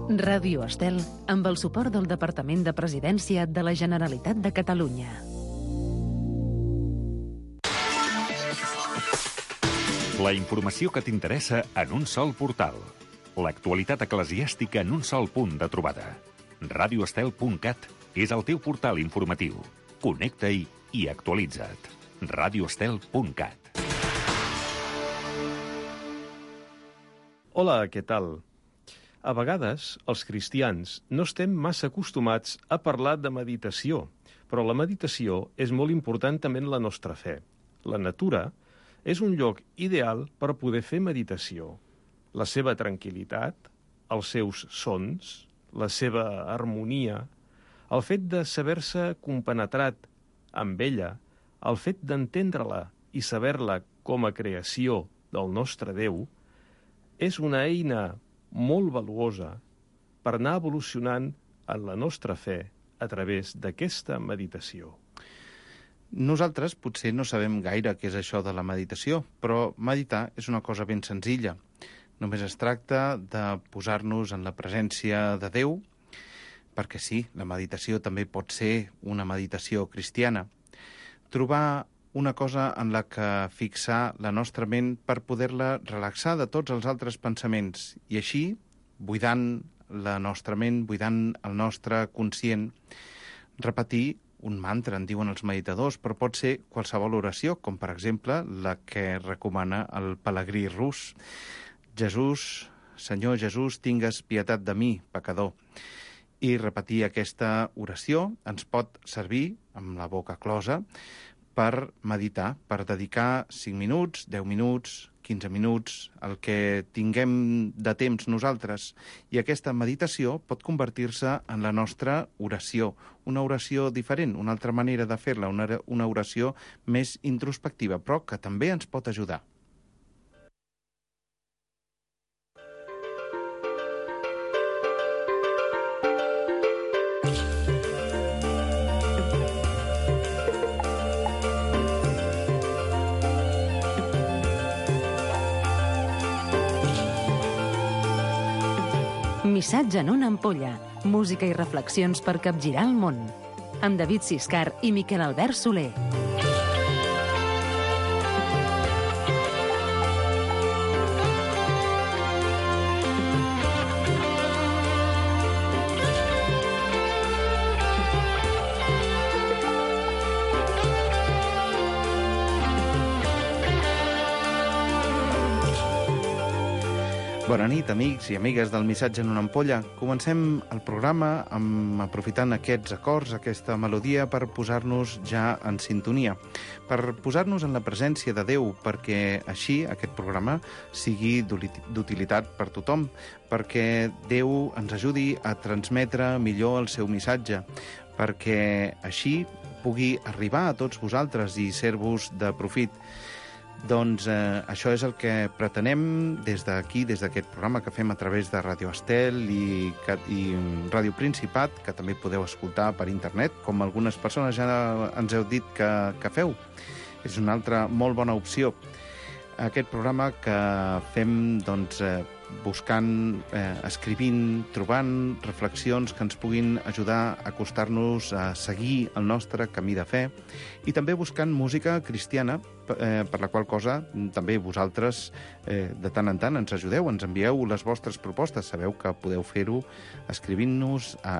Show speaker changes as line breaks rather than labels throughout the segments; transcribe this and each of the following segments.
Ràdio Estel, amb el suport del Departament de Presidència de la Generalitat de Catalunya.
La informació que t'interessa en un sol portal. L'actualitat eclesiàstica en un sol punt de trobada. radioestel.cat és el teu portal informatiu. Connecta-hi i actualitza't. radioestel.cat.
Hola, què tal? A vegades, els cristians no estem massa acostumats a parlar de meditació, però la meditació és molt important també en la nostra fe. La natura és un lloc ideal per poder fer meditació. La seva tranquil·litat, els seus sons, la seva harmonia, el fet de saber-se compenetrat amb ella, el fet d'entendre-la i saber-la com a creació del nostre Déu, és una eina molt valuosa per anar evolucionant en la nostra fe a través d'aquesta meditació.
Nosaltres potser no sabem gaire què és això de la meditació, però meditar és una cosa ben senzilla. Només es tracta de posar-nos en la presència de Déu, perquè sí, la meditació també pot ser una meditació cristiana. Trobar una cosa en la que fixar la nostra ment per poder-la relaxar de tots els altres pensaments i així, buidant la nostra ment, buidant el nostre conscient, repetir un mantra, en diuen els meditadors, però pot ser qualsevol oració, com per exemple la que recomana el pelegrí rus. Jesús, Senyor Jesús, tingues pietat de mi, pecador. I repetir aquesta oració ens pot servir, amb la boca closa, per meditar, per dedicar 5 minuts, 10 minuts, 15 minuts, el que tinguem de temps nosaltres. I aquesta meditació pot convertir-se en la nostra oració, una oració diferent, una altra manera de fer-la, una oració més introspectiva, però que també ens pot ajudar.
Missatge en una ampolla. Música i reflexions per capgirar el món. Amb David Siscar i Miquel Albert Soler.
Bona nit, amics i amigues del Missatge en una ampolla. Comencem el programa aprofitant aquests acords, aquesta melodia, per posar-nos ja en sintonia, per posar-nos en la presència de Déu, perquè així aquest programa sigui d'utilitat per tothom, perquè Déu ens ajudi a transmetre millor el seu missatge, perquè així pugui arribar a tots vosaltres i ser-vos de profit. Doncs això és el que pretenem des d'aquí, des d'aquest programa que fem a través de Ràdio Estel i Ràdio Principat, que també podeu escoltar per internet, com algunes persones ja ens heu dit que feu. És una altra molt bona opció. Aquest programa que fem doncs, buscant, escrivint, trobant reflexions que ens puguin ajudar a acostar-nos a seguir el nostre camí de fe i també buscant música cristiana, per la qual cosa també vosaltres de tant en tant ens ajudeu, ens envieu les vostres propostes. Sabeu que podeu fer-ho escrivint-nos a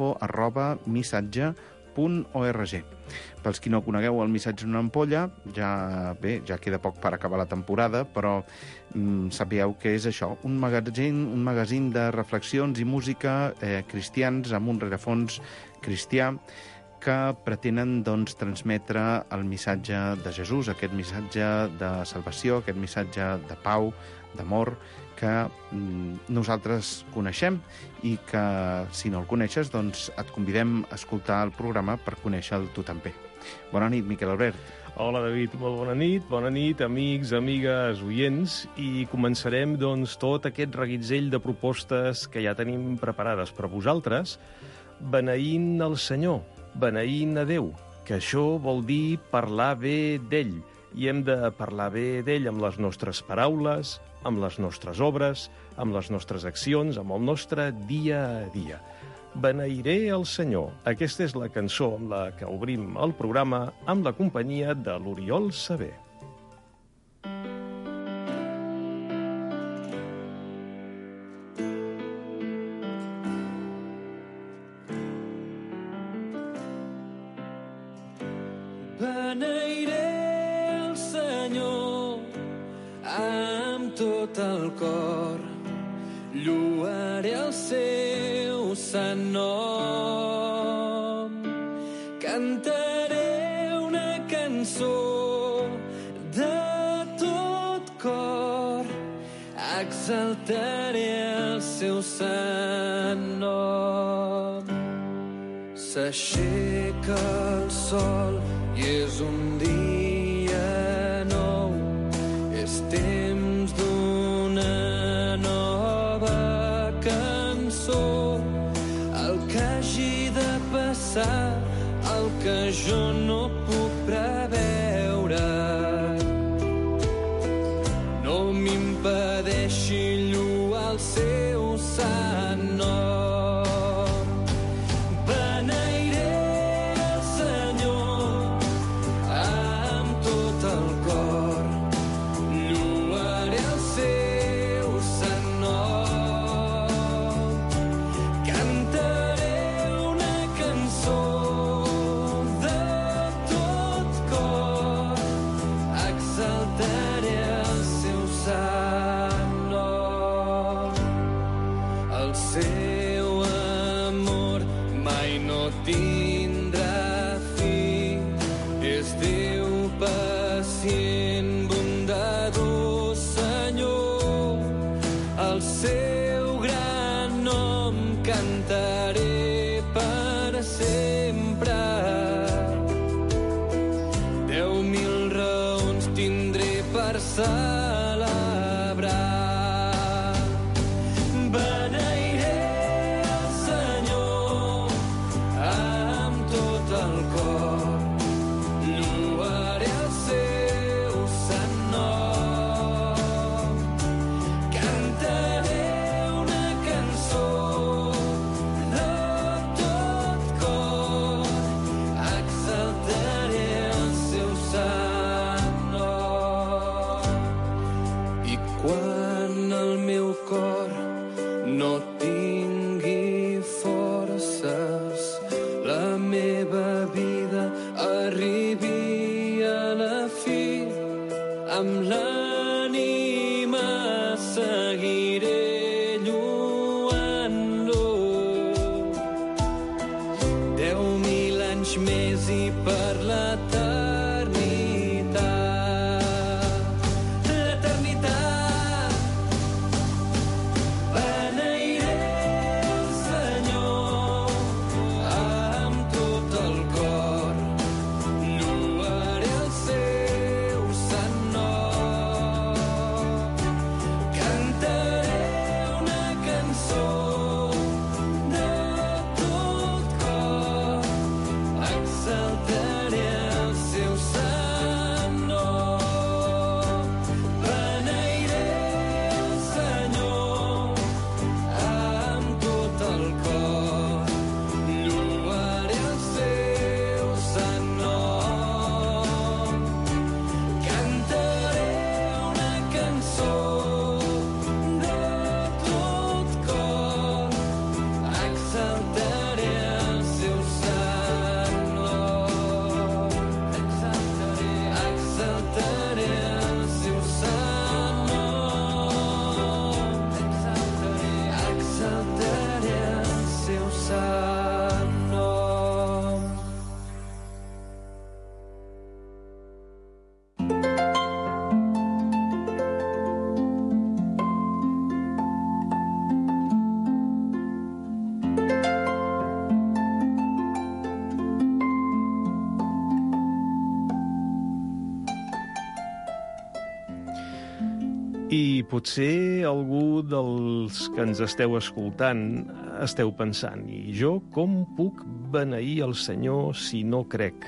info@missatge.org. Pels qui no conegueu el Missatge en una ampolla, ja queda poc per acabar la temporada, però sabíeu que és això, un magazín de reflexions i música cristians amb un rerefons cristià que pretenen doncs, transmetre el missatge de Jesús, aquest missatge de salvació, aquest missatge de pau, d'amor, que nosaltres coneixem i que, si no el coneixes, doncs et convidem a escoltar el programa per conèixer-lo tu també. Bona nit, Miquel Albert.
Hola, David, molt bona nit, amics, amigues, oients, i començarem doncs, tot aquest reguitzell de propostes que ja tenim preparades per vosaltres, beneint el Senyor, beneint a Déu, que això vol dir parlar bé d'ell. i hem de parlar bé d'ell amb les nostres paraules, amb les nostres obres, amb les nostres accions, amb el nostre dia a dia. Beneiré el Senyor. Aquesta és la cançó amb la que obrim el programa amb la companyia de l'Oriol Saber.
Beneiré el Senyor amb tot el cor, lloaré el seu sant nom, cantaré una cançó de tot cor, exaltaré el seu sant nom. S'aixeca el sol i és un dia nou, és temps d'una nova cançó. El que hagi de passar, el que jo no puc preveure, no m'impedeixi lloar el seu sant nom.
I potser algú dels que ens esteu escoltant esteu pensant, i jo com puc beneir el Senyor si no crec?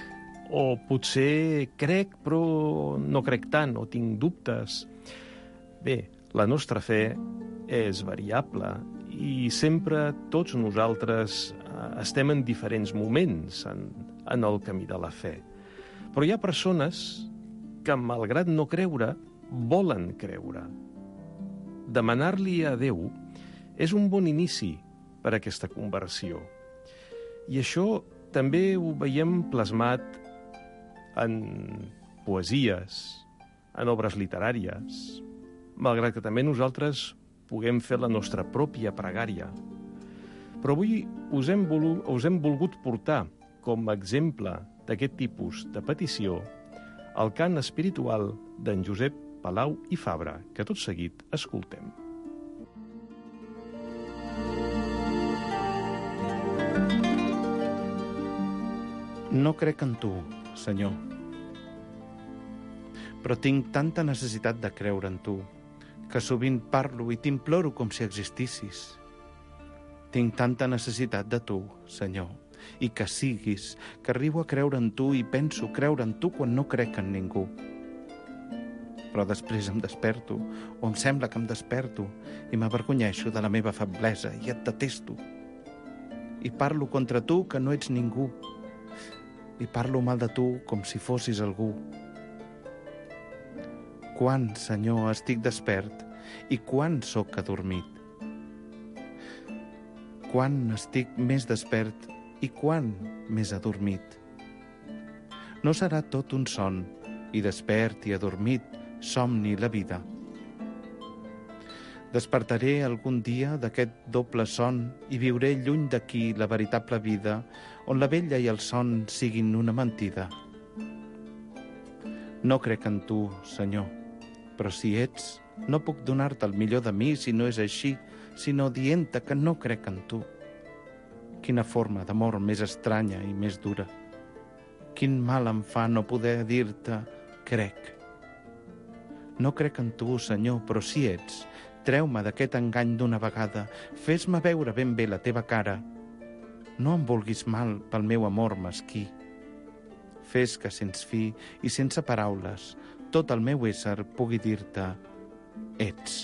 O potser crec, però no crec tant, o tinc dubtes. Bé, la nostra fe és variable i sempre tots nosaltres estem en diferents moments en el camí de la fe. Però hi ha persones que, malgrat no creure, volen creure. Demanar-li a Déu és un bon inici per a aquesta conversió. I això també ho veiem plasmat en poesies, en obres literàries, malgrat que també nosaltres puguem fer la nostra pròpia pregària. Però avui us hem volgut portar com a exemple d'aquest tipus de petició el cant espiritual d'en Josep Palau i Fabra, que tot seguit escoltem.
No crec en tu, Senyor, però tinc tanta necessitat de creure en tu que sovint parlo i t'imploro com si existissis. Tinc tanta necessitat de tu, Senyor, i que siguis, que arribo a creure en tu i penso creure en tu quan no crec en ningú. Però després em desperto, o em sembla que em desperto, i m'avergonyeixo de la meva feblesa i et detesto. I parlo contra tu que no ets ningú, i parlo mal de tu com si fossis algú. Quan, Senyor, estic despert i quan sóc adormit? Quan estic més despert i quan més adormit? No serà tot un son, i despert i adormit, somni la vida. Despertaré algun dia d'aquest doble son i viuré lluny d'aquí la veritable vida, on la vella i el son siguin una mentida. No crec en tu, Senyor, però si ets, no puc donar-te el millor de mi si no és així, sinó dient-te que no crec en tu. Quina forma d'amor més estranya i més dura. Quin mal em fa no poder dir-te crec. No crec en tu, Senyor, però si ets, treu-me d'aquest engany d'una vegada, fes-me veure ben bé la teva cara. No em vulguis mal pel meu amor mesquí. Fes que sense fi i sense paraules tot el meu ésser pugui dir-te ets.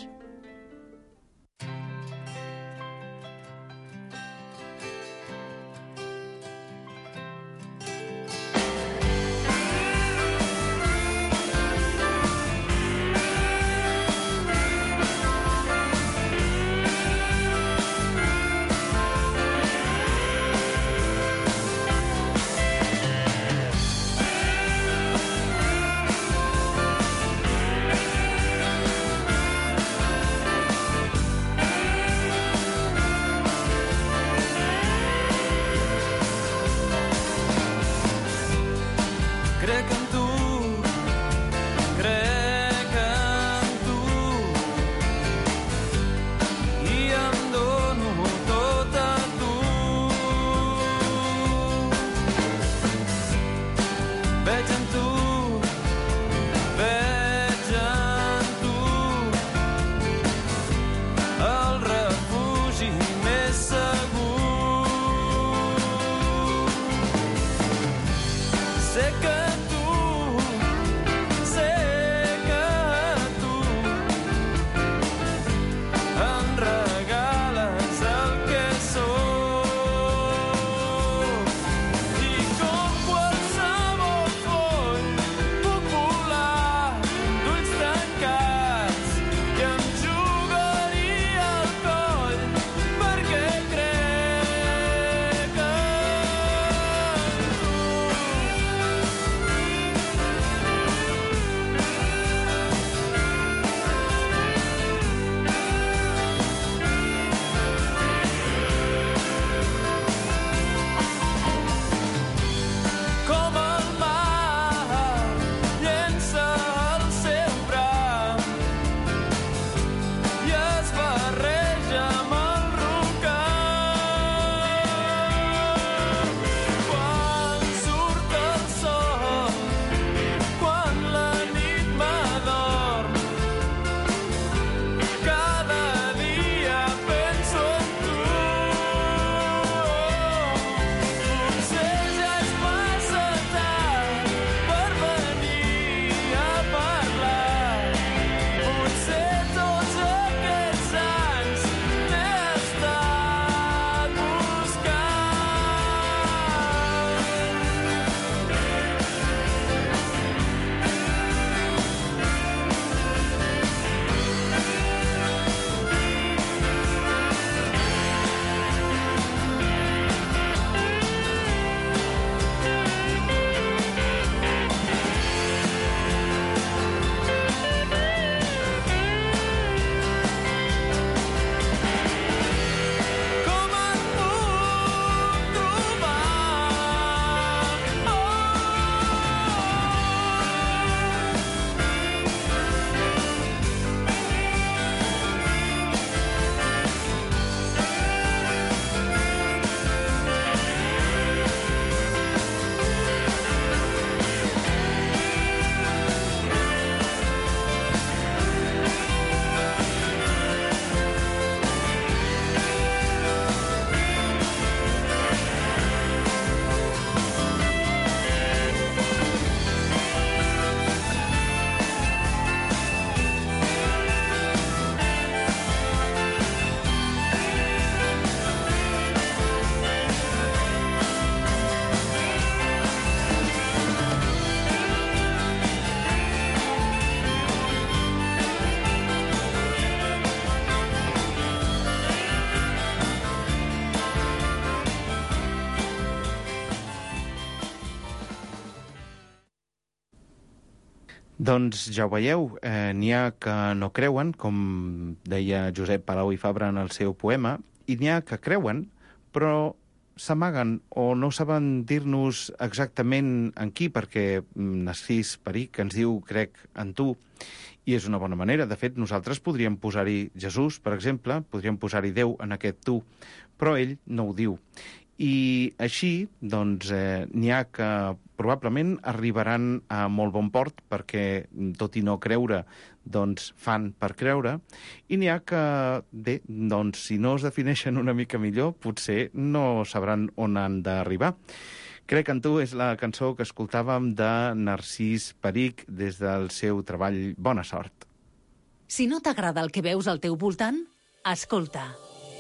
Doncs ja ho veieu, n'hi ha que no creuen, com deia Josep Palau i Fabra en el seu poema, i n'hi ha que creuen, però s'amaguen o no saben dir-nos exactament en qui, perquè Narcís Perich ens diu crec en tu, i és una bona manera. De fet, nosaltres podríem posar-hi Jesús, per exemple, podríem posar-hi Déu en aquest tu, però ell no ho diu. I així, doncs, n'hi ha que probablement arribaran a molt bon port, perquè, tot i no creure, doncs fan per creure, i n'hi ha que, bé, doncs, si no es defineixen una mica millor, potser no sabran on han d'arribar. Crec en tu és la cançó que escoltàvem de Narcís Perich des del seu treball Bona Sort.
Si no t'agrada el que veus al teu voltant, escolta.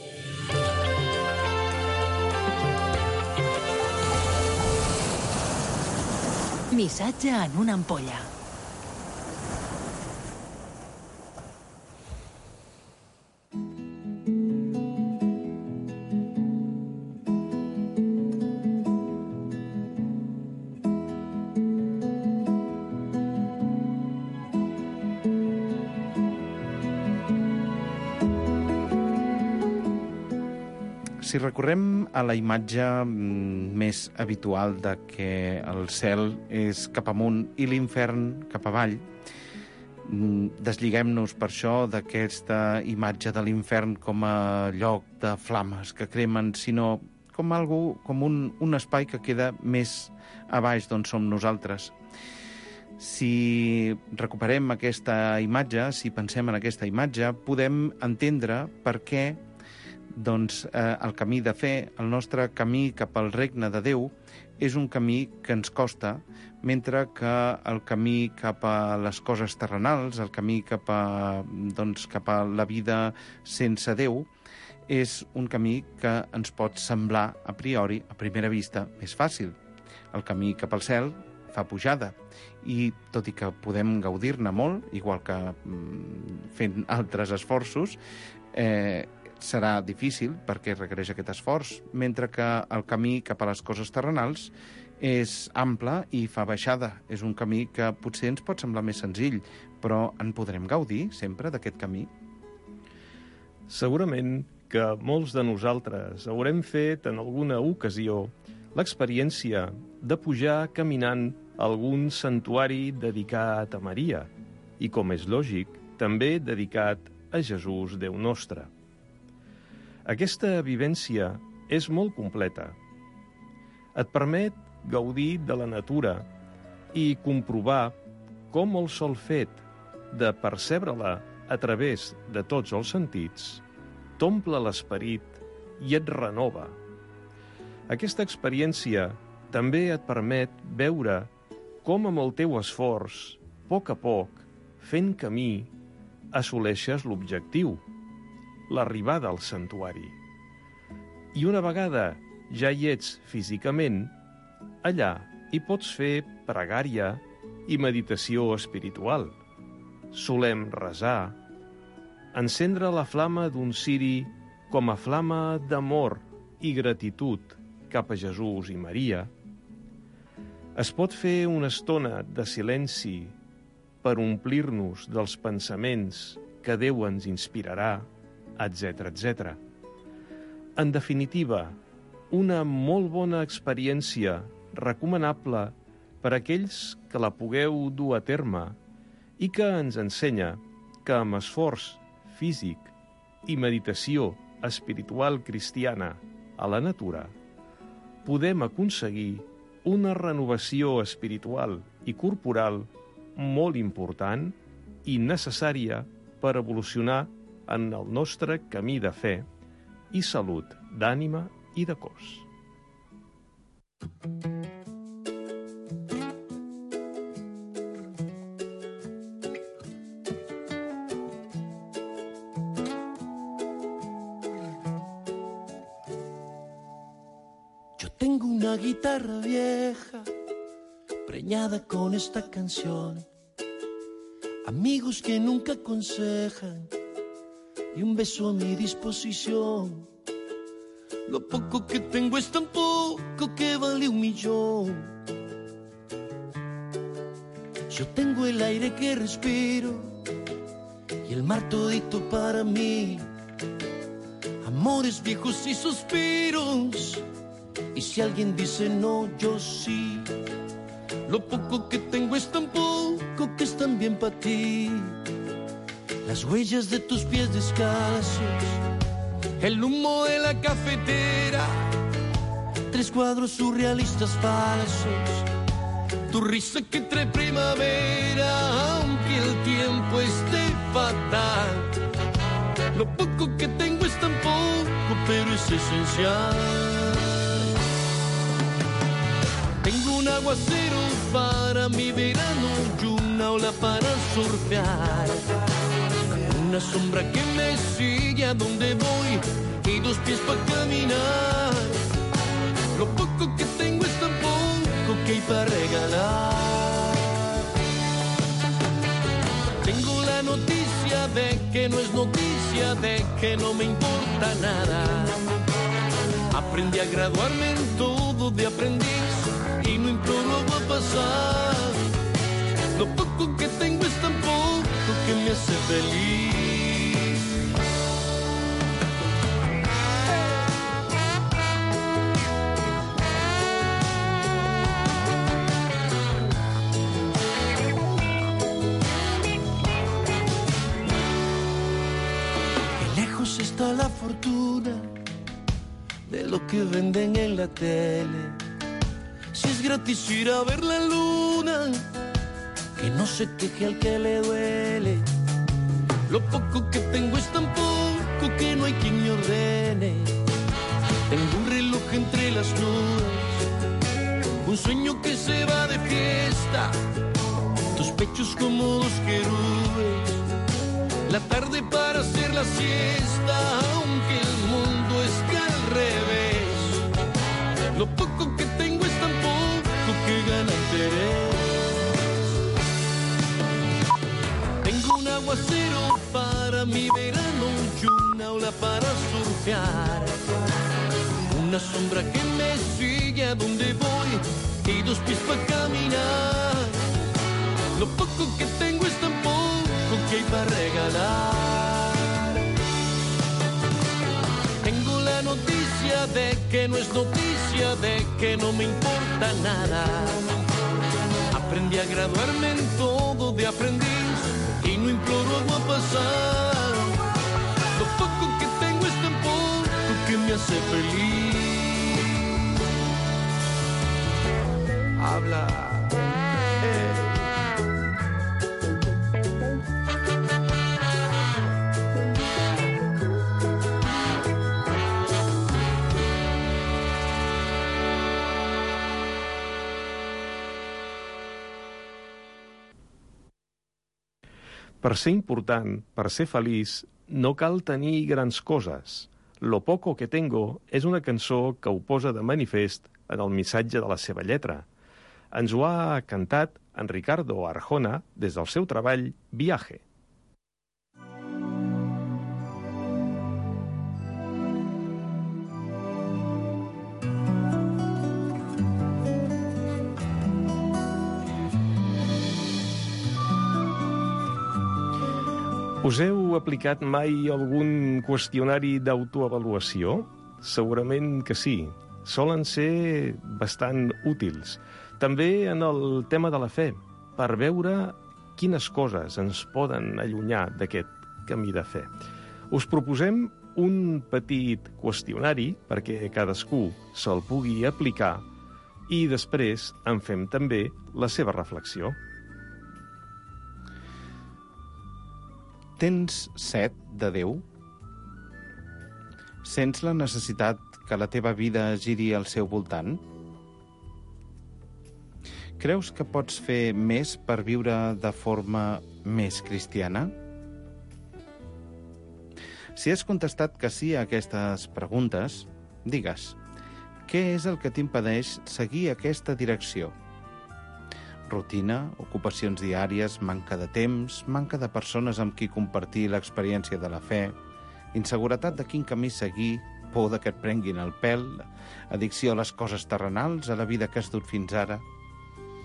Missatge en una ampolla.
Si recorrem a la imatge més habitual de que el cel és cap amunt i l'infern cap avall, desliguem-nos per això d'aquesta imatge de l'infern com a lloc de flames que cremen, sinó com un espai que queda més a baix d'on som nosaltres. Si recuperem aquesta imatge, si pensem en aquesta imatge, podem entendre per què el camí de fe, el nostre camí cap al regne de Déu, és un camí que ens costa, mentre que el camí cap a les coses terrenals, el camí cap a la vida sense Déu, és un camí que ens pot semblar, a priori, a primera vista, més fàcil. El camí cap al cel fa pujada, i tot i que podem gaudir-ne molt, igual que fent altres esforços, serà difícil perquè requereix aquest esforç, mentre que el camí cap a les coses terrenals és ample i fa baixada. És un camí que potser ens pot semblar més senzill, però en podrem gaudir sempre d'aquest camí?
Segurament que molts de nosaltres haurem fet en alguna ocasió l'experiència de pujar caminant a algun santuari dedicat a Maria i, com és lògic, també dedicat a Jesús, Déu nostre. Aquesta vivència és molt completa. Et permet gaudir de la natura i comprovar com el sol fet de percebre-la a través de tots els sentits t'omple l'esperit i et renova. Aquesta experiència també et permet veure com amb el teu esforç, a poc, fent camí, assoleixes l'objectiu, l'arribada al santuari. I una vegada ja hi ets físicament, allà hi pots fer pregària i meditació espiritual. Solem resar, encendre la flama d'un ciri com a flama d'amor i gratitud cap a Jesús i Maria. Es pot fer una estona de silenci per omplir-nos dels pensaments que Déu ens inspirarà, etc. En definitiva, una molt bona experiència recomanable per a aquells que la pugueu dur a terme i que ens ensenya que amb esforç físic i meditació espiritual cristiana a la natura podem aconseguir una renovació espiritual i corporal molt important i necessària per evolucionar en el nostre camí de fe i salut d'ànima i de cos.
Yo tengo una guitarra vieja preñada con esta canción, amigos que nunca aconsejan y un beso a mi disposición. Lo poco que tengo es tan poco que vale 1.000.000. Yo tengo el aire que respiro y el mar todito para mí. Amores viejos y suspiros, y si alguien dice no, yo sí. Lo poco que tengo es tan poco que es tan bien para ti. Las huellas de tus pies descalzos, el humo de la cafetera, 3 cuadros surrealistas falsos, tu risa que trae primavera, aunque el tiempo esté fatal. Lo poco que tengo es tan poco, pero es esencial. Tengo un aguacero para mi verano y una ola para surfear. Una sombra que me sigue a donde voy y 2 pies para caminar. Lo poco que tengo es tan poco que hay para regalar. Tengo la noticia de que no es noticia, de que no me importa nada. Aprendí a graduarme en todo de aprendiz y no imploro a pasar. Lo poco que tengo es tan poco que me hace feliz. Qué lejos está la fortuna de lo que venden en la tele. Si es gratis ir a ver la luna, que no se queje al que le duele. Lo poco que tengo es tan poco que no hay quien me ordene. Tengo un reloj entre las nubes, un sueño que se va de fiesta, tus pechos como 2 querubes, la tarde para hacer la siesta, aunque el mundo esté al revés. Lo poco que tengo es tan poco que gana interés. Tengo un aguacero para mi verano y una ola para surfear. Una sombra que me sigue a donde voy y 2 pies para caminar. Lo poco que tengo es tan poco que hay para regalar. Tengo la noticia de que no es noticia, de que no me importa nada. Aprendí a graduarme en todo de aprendiz y no imploro agua pasar. Lo poco que tengo es tan poco que me hace feliz. Habla.
Per ser important, per ser feliç, no cal tenir grans coses. Lo poco que tengo és una cançó que ho posa de manifest en el missatge de la seva lletra. Ens ho ha cantat en Ricardo Arjona des del seu treball Viaje. Us heu aplicat mai algun qüestionari d'autoavaluació? Segurament que sí. Solen ser bastant útils. També en el tema de la fe, per veure quines coses ens poden allunyar d'aquest camí de fe. Us proposem un petit qüestionari perquè cadascú se'l pugui aplicar i després en fem també la seva reflexió.
Tens set de Déu? Sents la necessitat que la teva vida giri al seu voltant? Creus que pots fer més per viure de forma més cristiana? Si has contestat que sí a aquestes preguntes, digues, què és el que t'impedeix seguir aquesta direcció? Rutina, ocupacions diàries, manca de temps, manca de persones amb qui compartir l'experiència de la fe, inseguretat de quin camí seguir, por de que et prenguin el pèl, addicció a les coses terrenals, a la vida que has dut fins ara.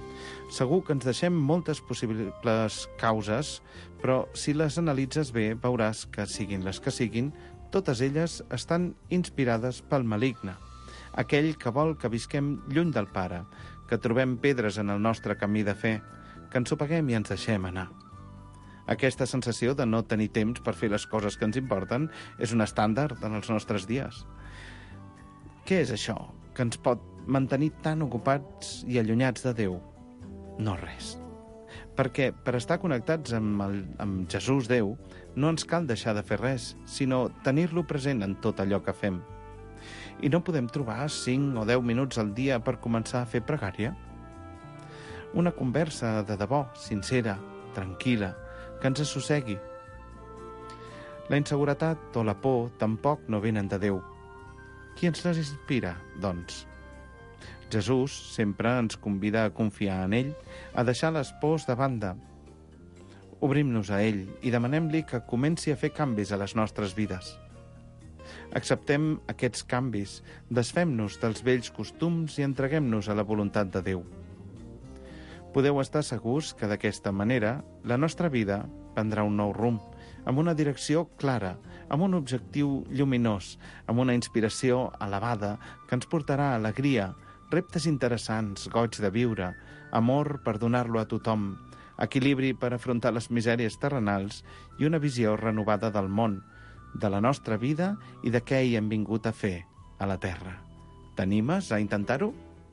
Segur que ens deixem moltes possibles causes, però si les analitzes bé veuràs que, siguin les que siguin, totes elles estan inspirades pel maligne, aquell que vol que visquem lluny del Pare, que trobem pedres en el nostre camí de fe, que ens sopeguem i ens deixem anar. Aquesta sensació de no tenir temps per fer les coses que ens importen és un estàndard en els nostres dies. Què és això que ens pot mantenir tan ocupats i allunyats de Déu? No res. Perquè per estar connectats amb Jesús Déu no ens cal deixar de fer res, sinó tenir-lo present en tot allò que fem. I no podem trobar 5 o 10 minuts al dia per començar a fer pregària? Una conversa de debò, sincera, tranquil·la, que ens assossegui. La inseguretat o la por tampoc no venen de Déu. Qui ens les inspira, doncs? Jesús sempre ens convida a confiar en ell, a deixar les pors de banda. Obrim-nos a ell i demanem-li que comenci a fer canvis a les nostres vides. Acceptem aquests canvis, desfem-nos dels vells costums i entreguem-nos a la voluntat de Déu. Podeu estar segurs que d'aquesta manera la nostra vida prendrà un nou rumb, amb una direcció clara, amb un objectiu lluminós, amb una inspiració elevada que ens portarà alegria, reptes interessants, goig de viure, amor per donar-lo a tothom, equilibri per afrontar les misèries terrenals i una visió renovada del món, de la nostra vida i de què hi hem vingut a fer a la Terra. T'animes a intentar-ho?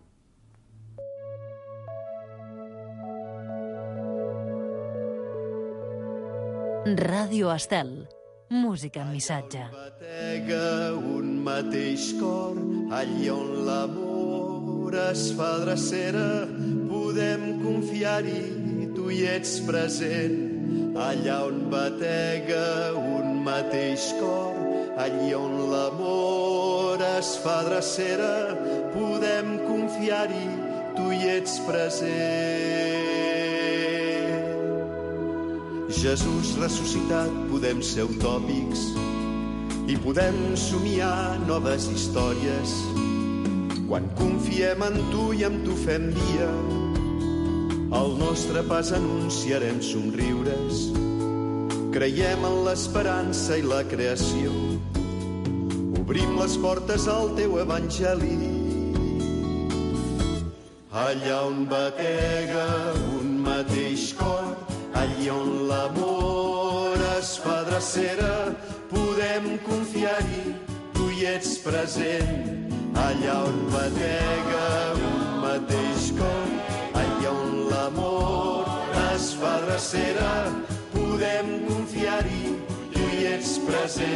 Ràdio Estel. Música amb missatge.
Batega un mateix cor, allí on l'amor es fa drecera, podem confiar-hi, tu hi ets present. Allà on batega un mateix cor, allí on l'amor es fa drecera, podem confiar-hi, tu hi ets present. Jesús ressuscitat, podem ser utòpics i podem somiar noves històries. Quan confiem en tu i amb tu fem dia, el nostre pas anunciarem somriures. Creiem en l'esperança i la creació, obrim les portes al teu evangeli. Allà on batega un mateix cor, allí on l'amor es fa drecera, podem confiar-hi, tu hi ets present. Allà on batega un mateix cor, allà on l'amor es fa drecera, podem confiar-hi, tu hi ets present.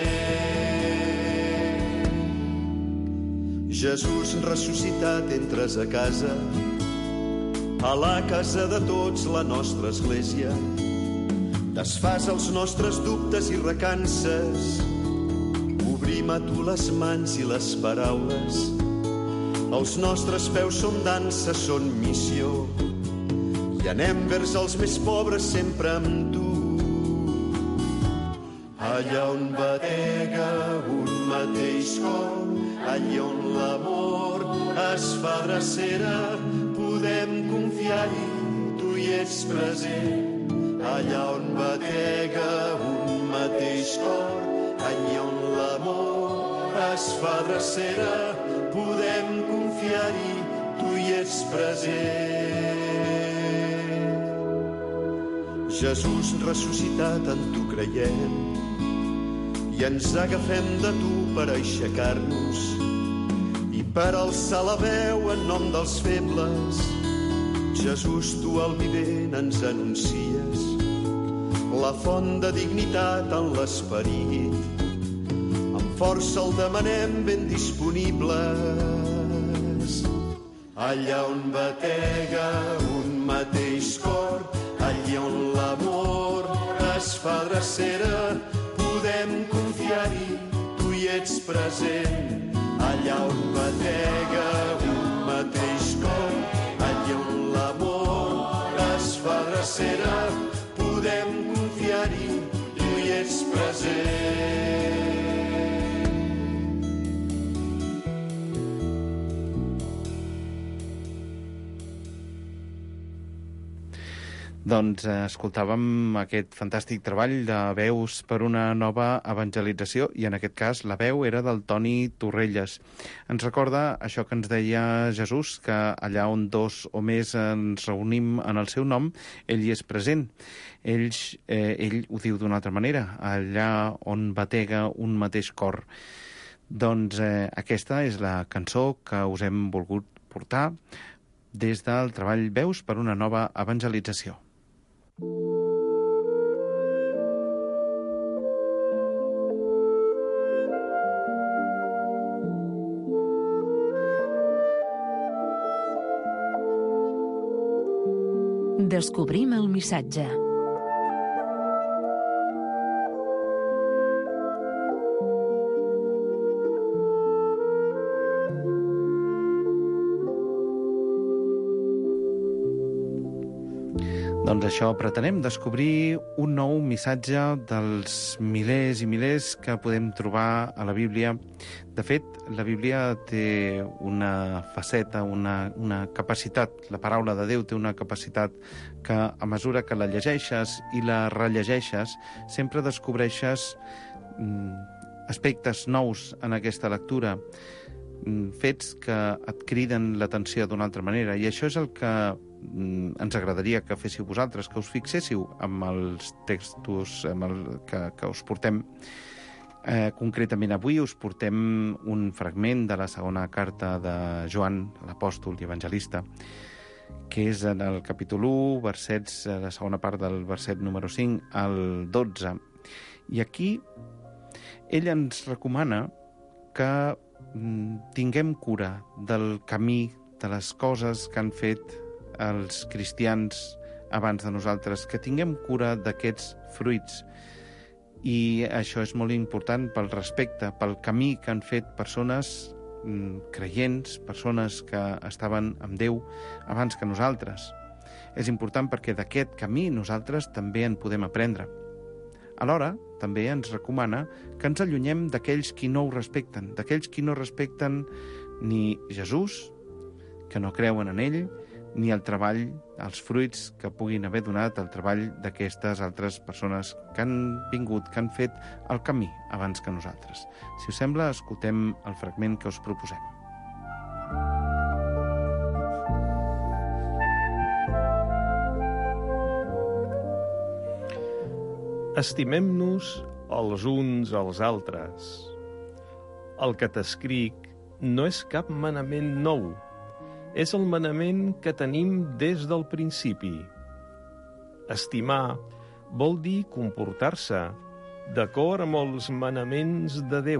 Jesús ressuscitat, entres a casa, a la casa de tots, la nostra església. Desfàs els nostres dubtes i recances, obrim a tu les mans i les paraules. Els nostres peus són dansa, són missió, i anem vers els més pobres sempre amb tu. Allà on batega un mateix cor, allà on l'amor es fa drecera, podem confiar-hi, tu hi ets present. Allà on batega un mateix cor, allà on l'amor es fa drecera, podem confiar-hi, tu hi ets present. Jesús ressuscitat, en tu creiem i ens agafem de tu per aixecar-nos i per alçar la veu en nom dels febles. Jesús, tu el vivent ens anuncies, la font de dignitat en l'esperit. Amb força el demanem ben disponibles. Allà on batega un mateix cor, allà on l'amor es fa drecera, podem confiar-hi, tu hi ets present. Allà on batega un mateix cor, allà on l'amor es fa drecera, podem confiar-hi, tu hi ets present.
Doncs escoltàvem aquest fantàstic treball de Veus per una nova evangelització, i en aquest cas la veu era del Toni Torrelles. Ens recorda això que ens deia Jesús, que allà on dos o més ens reunim en el seu nom, ell hi és present. Ell ho diu d'una altra manera, allà on batega un mateix cor. Doncs aquesta és la cançó que us hem volgut portar des del treball Veus per una nova evangelització.
Descobrim el missatge.
Doncs això, pretenem descobrir un nou missatge dels milers i milers que podem trobar a la Bíblia. De fet, la Bíblia té una faceta, una capacitat, la paraula de Déu té una capacitat que a mesura que la llegeixes i la rellegeixes, sempre descobreixes aspectes nous en aquesta lectura, fets que et criden l'atenció d'una altra manera. I això és el que ens agradaria que féssiu vosaltres, que us fixéssiu amb els textos que us portem. Concretament avui us portem un fragment de la segona carta de Joan, l'apòstol i evangelista, que és en el capítol 1, versets, la segona part del verset número 5 al 12. I aquí ell ens recomana que tinguem cura del camí, de les coses que han fet els cristians abans de nosaltres, que tinguem cura d'aquests fruits. I això és molt important pel respecte, pel camí que han fet persones creients, persones que estaven amb Déu abans que nosaltres. És important perquè d'aquest camí nosaltres també en podem aprendre. Alhora, també ens recomana que ens allunyem d'aquells qui no ho respecten, d'aquells qui no respecten ni Jesús, que no creuen en ell, ni el treball, els fruits que puguin haver donat el treball d'aquestes altres persones que han vingut, que han fet el camí abans que nosaltres. Si us sembla, escoltem el fragment que us proposem.
Estimem-nos els uns als altres. El que t'escric no és cap manament nou, és el manament que tenim des del principi. Estimar vol dir comportar-se d'acord amb els manaments de Déu.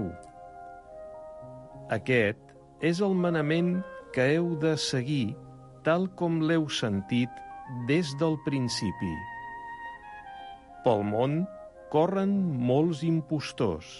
Aquest és el manament que heu de seguir tal com l'heu sentit des del principi. Pel món corren molts impostors.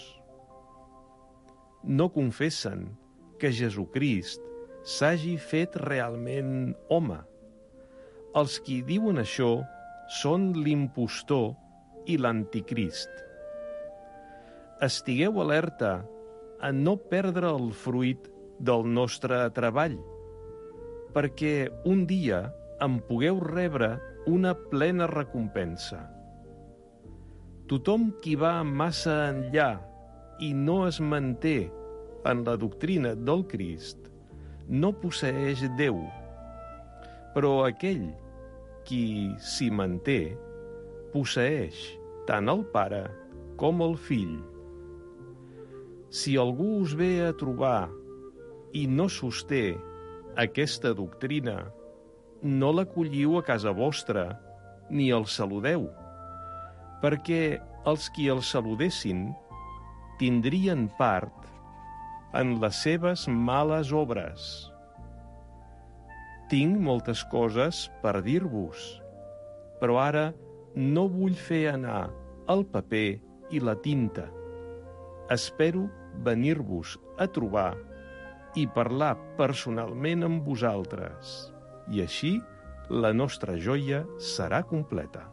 No confessen que Jesucrist s'hagi fet realment home. Els qui diuen això són l'impostor i l'anticrist. Estigueu alerta a no perdre el fruit del nostre treball, perquè un dia en pugueu rebre una plena recompensa. Tothom qui va massa enllà i no es manté en la doctrina del Crist no posseeix Déu, però aquell qui s'hi manté posseeix tant el Pare com el Fill. Si algú us ve a trobar i no sosté aquesta doctrina, no l'acolliu a casa vostra ni el saludeu, perquè els qui el saludessin tindrien part en les seves males obres. Tinc moltes coses per dir-vos, però ara no vull fer anar el paper i la tinta. Espero venir-vos a trobar i parlar personalment amb vosaltres, i així la nostra joia serà completa.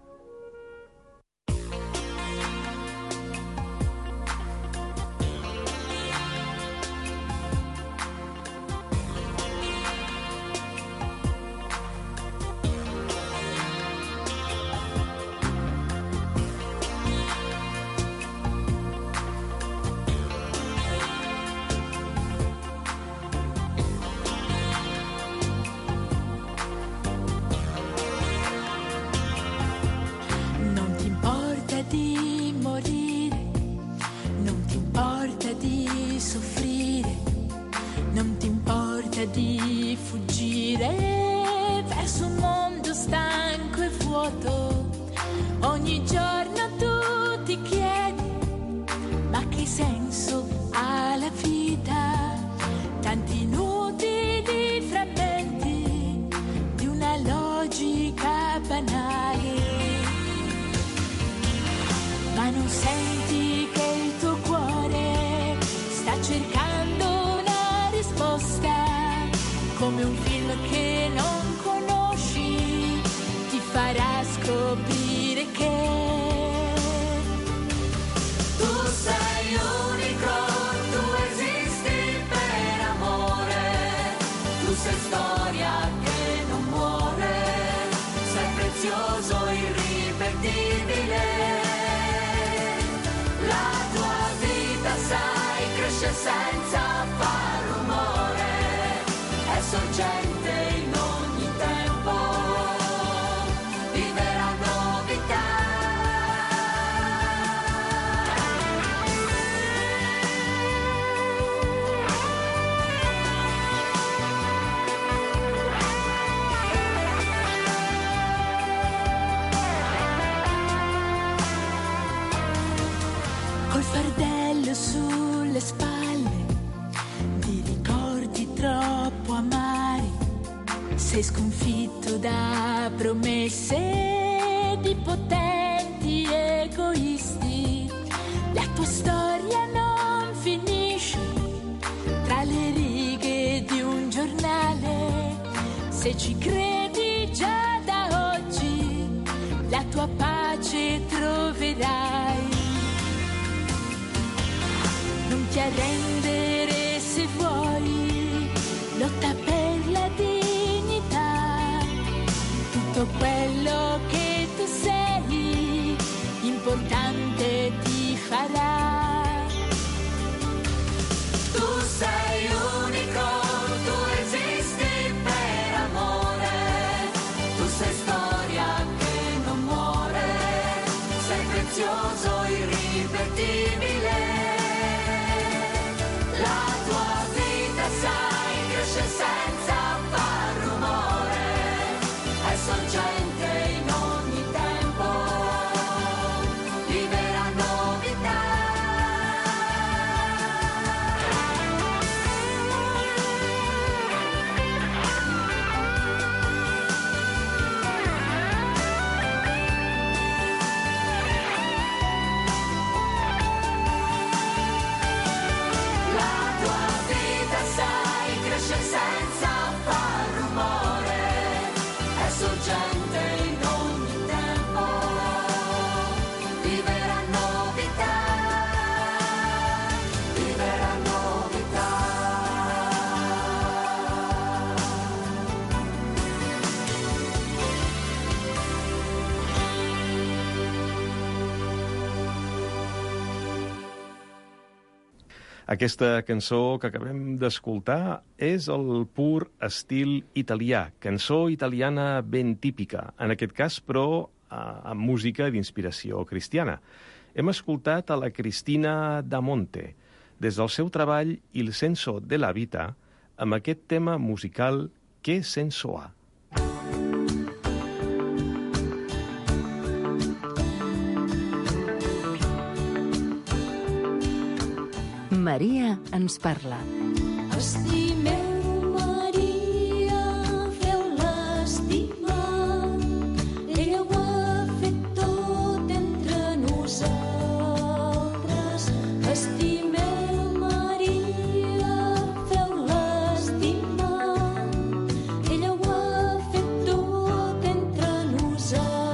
sta cercando una risposta, come un film che non conosci, ti farà scoprire che tu sei unico, tu esisti per amore, tu sei storia che non muore, sei prezioso, irripetibile, la tua vita sai cresce senza far rumore, è sorgente in ogni tempo, viverà novità. Col fardello sulle spalle, di ricordi troppo amari, sei sconfitto da promesse di potenti egoisti. La tua storia non finisce tra le righe di un giornale. Se ci credi già da oggi, la tua pace troverai. Non ti arrendere se vuoi, lotta per la dignità. Tutto quello che tu sei, importante ti farà. Tu sei unico, tu esisti per amore, tu sei storia che non muore, sei prezioso, irripetibile. Senza far rumore, è sorgente in ogni tempo, viverà novità. La tua vita sai cresce senza far rumore, è sorgente in ogni tempo, viverà novità, viverà novità.
Aquesta cançó que acabem d'escoltar és el pur estil italià, cançó italiana ben típica, en aquest cas, però, amb música d'inspiració cristiana. Hem escoltat a la Cristina Da Monte, des del seu treball Il senso della vita, amb aquest tema musical Che senso ha?
Maria ens parla.
Estimeu Maria, feu-la estimar, ella ho ha fet tot entre nosaltres. Estimeu Maria, feu-la estimar, ella ho ha fet tot entre nosaltres.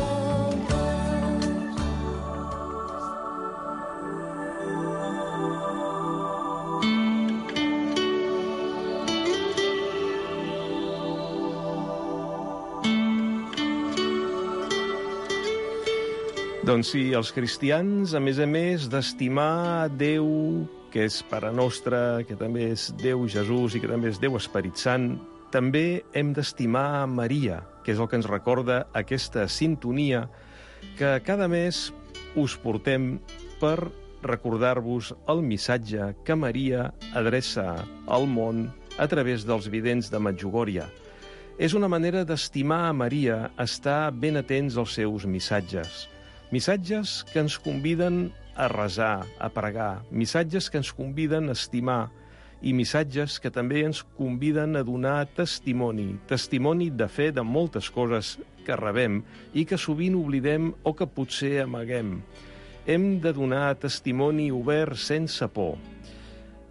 Doncs sí, els cristians, a més d'estimar Déu, que és Pare Nostre, que també és Déu Jesús i que també és Déu Esperit Sant, també hem d'estimar Maria, que és el que ens recorda aquesta sintonia que cada mes us portem per recordar-vos el missatge que Maria adreça al món a través dels vidents de Medjugorje. És una manera d'estimar a Maria, estar ben atents als seus missatges. Missatges que ens conviden a resar, a pregar, missatges que ens conviden a estimar i missatges que també ens conviden a donar testimoni de fe de moltes coses que rebem i que sovint oblidem o que potser amaguem. Hem de donar testimoni obert sense por.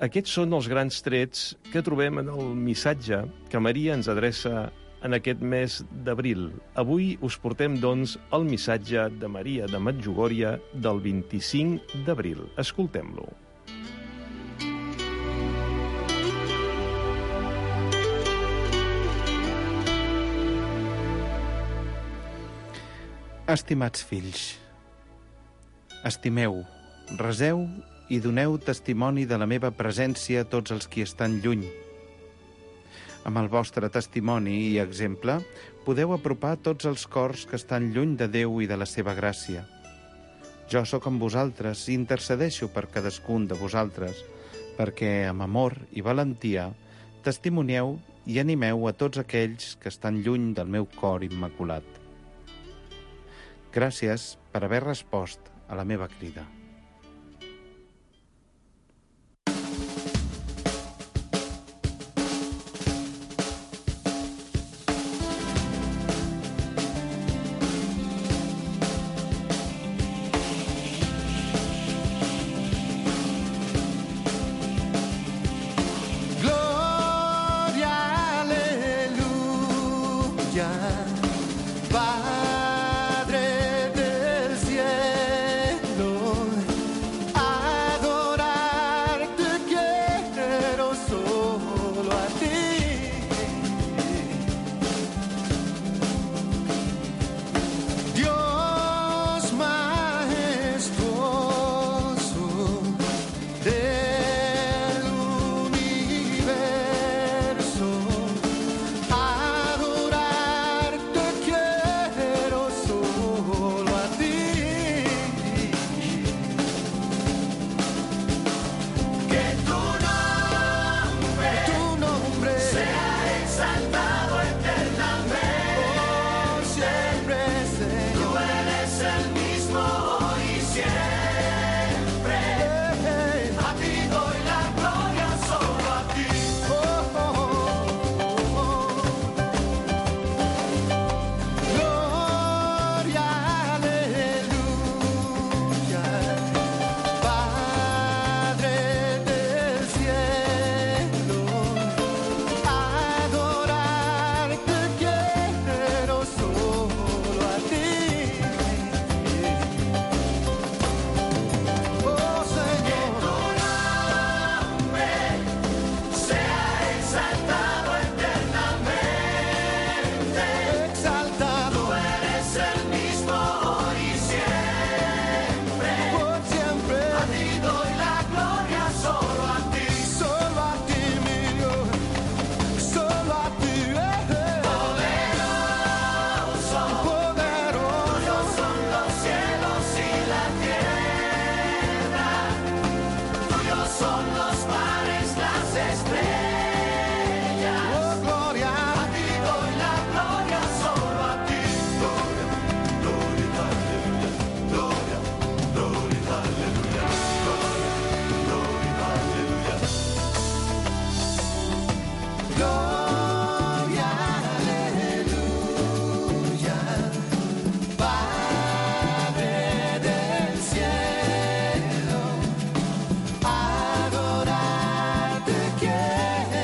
Aquests són els grans trets que trobem en el missatge que Maria ens adreça en aquest mes d'abril. Avui us portem, doncs, el missatge de Maria de Medjugorje del 25 d'abril. Escoltem-lo.
Estimats fills, estimeu, reseu i doneu testimoni de la meva presència a tots els qui estan lluny. Amb el vostre testimoni i exemple podeu apropar tots els cors que estan lluny de Déu i de la seva gràcia. Jo sóc amb vosaltres i intercedeixo per cadascun de vosaltres, perquè amb amor i valentia testimonieu i animeu a tots aquells que estan lluny del meu cor immaculat. Gràcies per haver respost a la meva crida.
Gloria, aleluya, Padre del cielo, adorarte quiero solo a ti. Dios majestuoso del universo, adorarte quiero solo a ti. Que tu nombre sea exaltado eternamente. Oh, siempre, Señor. Tú eres el mismo hoy y siempre. A ti doy la gloria, solo a ti. Gloria, aleluya, Padre del cielo, adorarte quiero solo a ti. Oh Señor, sea exaltado eternamente, exaltado. Tú eres el mismo hoy y siempre, por siempre. A ti doy la gloria, solo a ti, mi Dios, solo a ti. Poderoso, tuyos son los cielos y la tierra, tuyos son los mares, las estrellas. Oh, gloria, a ti doy la gloria, solo a ti. Gloria, gloria, aleluya, gloria, gloria, aleluya, gloria, gloria, aleluya. Gloria, aleluya, Padre del cielo, adorarte quiero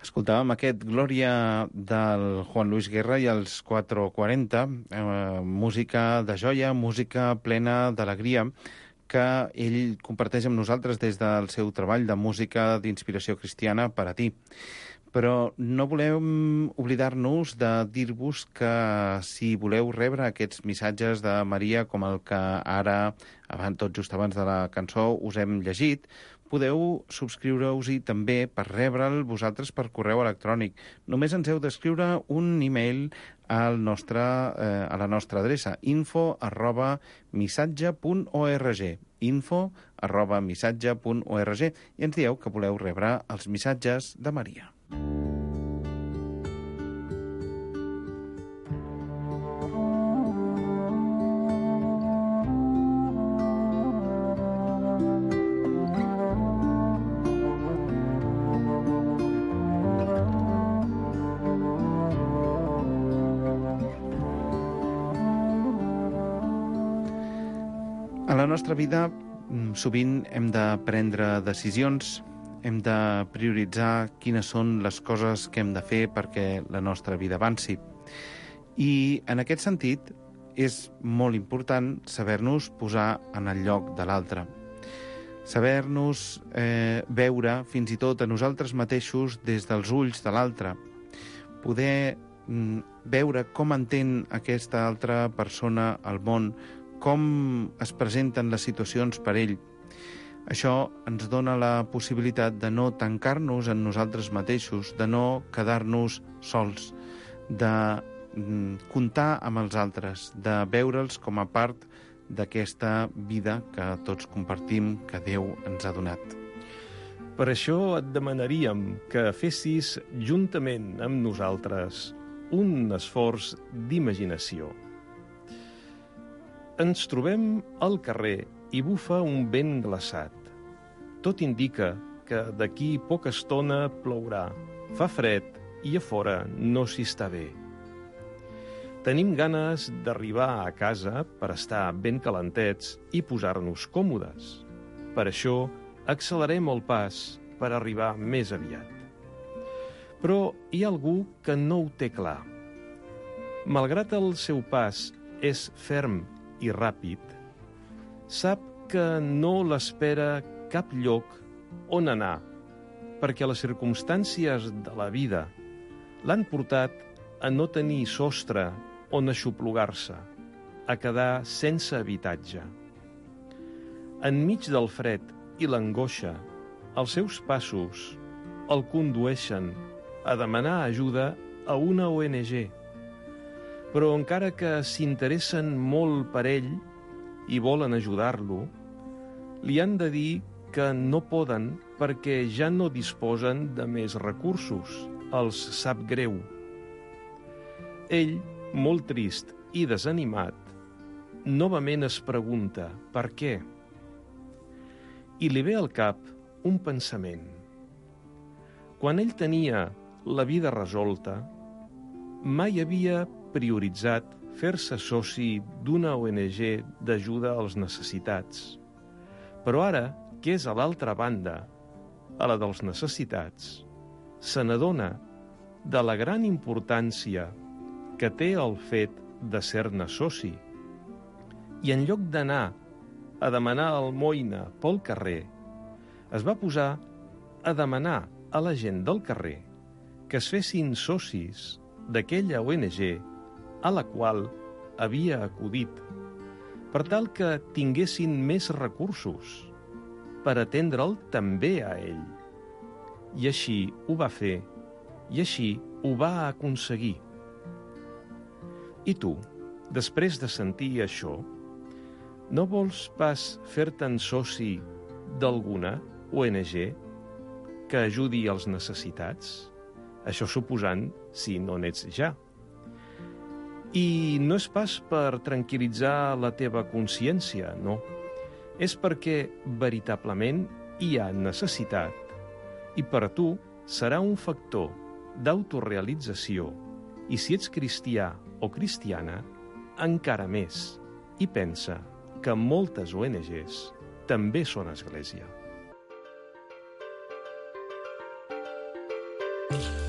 Escoltàvem aquest Glòria del Juan Luis Guerra i els 440, música de joia, música plena d'alegria, que ell comparteix amb nosaltres des del seu treball de música d'inspiració cristiana per a ti. Però no volem oblidar-nos de dir-vos que si voleu rebre aquests missatges de Maria, com el que ara, tot just abans de la cançó, us hem llegit, podeu subscriure-us-hi també per rebre'l vosaltres per correu electrònic. Només ens heu d'escriure un e-mail a la nostra adreça info@missatge.org info@missatge.org i ens dieu que voleu rebre els missatges de Maria. A la nostra vida sovint hem de prendre decisions, hem de prioritzar quines són les coses que hem de fer perquè la nostra vida avanci. I en aquest sentit és molt important saber-nos posar en el lloc de l'altre. Saber-nos veure fins i tot a nosaltres mateixos des dels ulls de l'altre. Poder veure com entén aquesta altra persona el món, com es presenten les situacions per ell. Això ens dona la possibilitat de no tancar-nos en nosaltres mateixos, de no quedar-nos sols, de comptar amb els altres, de veure'ls com a part d'aquesta vida que tots compartim, que Déu ens ha donat.
Per això et demanaríem que fessis juntament amb nosaltres un esforç d'imaginació. Ens trobem al carrer i bufa un vent glaçat. Tot indica que d'aquí poca estona plourà. Fa fred i a fora no s'hi està bé. Tenim ganes d'arribar a casa per estar ben calentets i posar-nos còmodes. Per això accelerem el pas per arribar més aviat. Però hi ha algú que no ho té clar. Malgrat el seu pas és ferm i ràpid, sap que no l'espera cap lloc on anar, perquè les circumstàncies de la vida l'han portat a no tenir sostre on aixoplugar-se, a quedar sense habitatge. Enmig del fred i l'angoixa, els seus passos el condueixen a demanar ajuda a una ONG, però encara que s'interessen molt per ell i volen ajudar-lo, li han de dir que no poden perquè ja no disposen de més recursos. Els sap greu. Ell, molt trist i desanimat, novament es pregunta per què. I li ve al cap un pensament. Quan ell tenia la vida resolta, mai havia prioritzat fer-se soci d'una ONG d'ajuda als necessitats. Però ara, que és a l'altra banda, a la dels necessitats, se n'adona de la gran importància que té el fet de ser-ne soci. I en lloc d'anar a demanar almoina pel carrer, es va posar a demanar a la gent del carrer que es fessin socis d'aquella ONG a la qual havia acudit, per tal que tinguessin més recursos per atendre'l també a ell. I així ho va fer, i així ho va aconseguir. I tu, després de sentir això, no vols pas fer-te'n soci d'alguna ONG que ajudi els necessitats? Això suposant si no n'ets ja. I no és pas per tranquil·litzar la teva consciència, no. És perquè veritablement hi ha necessitat i per a tu serà un factor d'autorealització i si ets cristià o cristiana, encara més. I pensa que moltes ONGs també són església.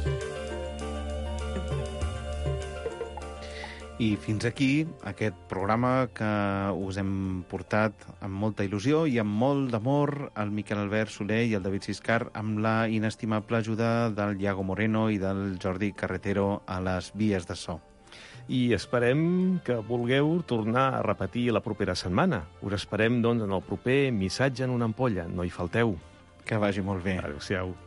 I fins aquí aquest programa que us hem portat amb molta il·lusió i amb molt d'amor el Miquel Albert Soler i el David Siscar amb la inestimable ajuda del Iago Moreno i del Jordi Carretero a les vies de so.
I esperem que vulgueu tornar a repetir la propera setmana. Us esperem, doncs, en el proper Missatge en una ampolla. No hi falteu.
Que vagi molt bé.
Adéu-siau.